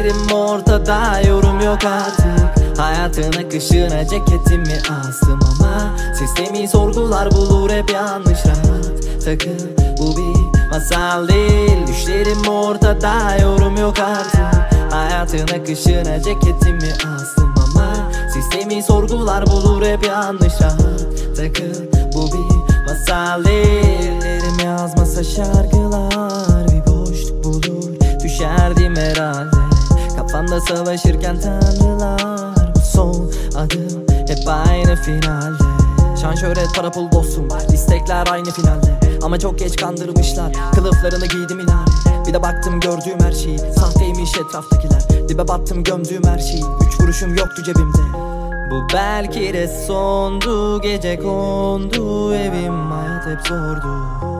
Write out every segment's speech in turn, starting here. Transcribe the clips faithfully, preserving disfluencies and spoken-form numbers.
Düşlerim ortada, yorum yok artık. Hayatın akışına ceketimi astım ama sistemi sorgular bulur hep yanlış rahat. Takıl, bu bir masal değil. Düşlerim ortada, yorum yok artık. Hayatın akışına ceketimi astım ama sistemi sorgular bulur hep yanlış rahat. Takıl, bu bir masal değil. Ellerim yazmasa şarkılar bir boşluk bulur, düşerdim herhalde. Kafamda savaşırken tanrılar, bu son adım hep aynı finalde. Şan, şöhret, para, pul, dostum, istekler aynı finalde. Ama çok geç kandırmışlar, kılıflarını giydim inare. Bir de baktım gördüğüm her şey sahteymiş etraftakiler. Dibe battım gömdüğüm her şeyi, üç kuruşum yoktu cebimde. Bu belki de sondu, gece kondu, evim hayat hep zordu.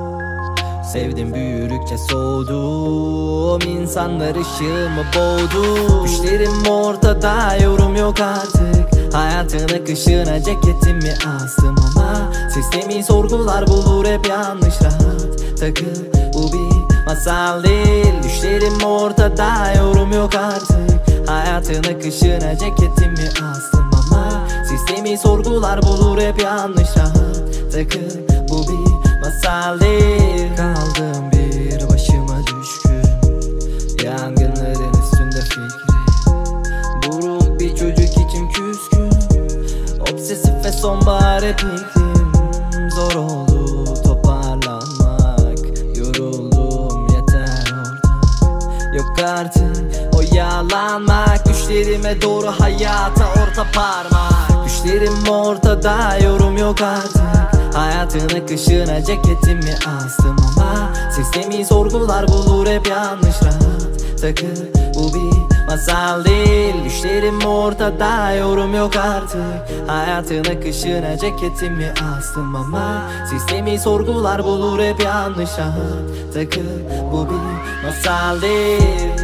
Sevdim büyüdükçe soğudum, insanlar ışığımı boğdu. Düşlerim ortada, yorum yok artık. Hayatın akışına ceketimi astım ama sistemi sorgular bulur hep yanlış rahat. Takıl, bu bir masal değil. Düşlerim ortada, yorum yok artık. Hayatın akışına ceketimi astım ama sistemi sorgular bulur hep yanlış rahat. Takıl, bu bir masal değil. Kaldım bir başıma düşkün, yangınların üstünde fikri. Buruk bir çocuk için küskün, obsesif ve sonbahar hep iklim. Zor oldu toparlanmak, yoruldum yeter ortak. Yok artık o yalanmak, düşlerime doğru hayata orta parmak. Düşlerim ortada, yorum yok artık. Hayatın akışına ceketimi astım ama sistemi sorgular bulur hep yanlış rahat. Takıl, bu bir masal değil. Düşlerim ortada, yorum yok artık. Hayatın akışına ceketimi astım ama sistemi sorgular bulur hep yanlış rahat. Takıl, bu bir masal değil.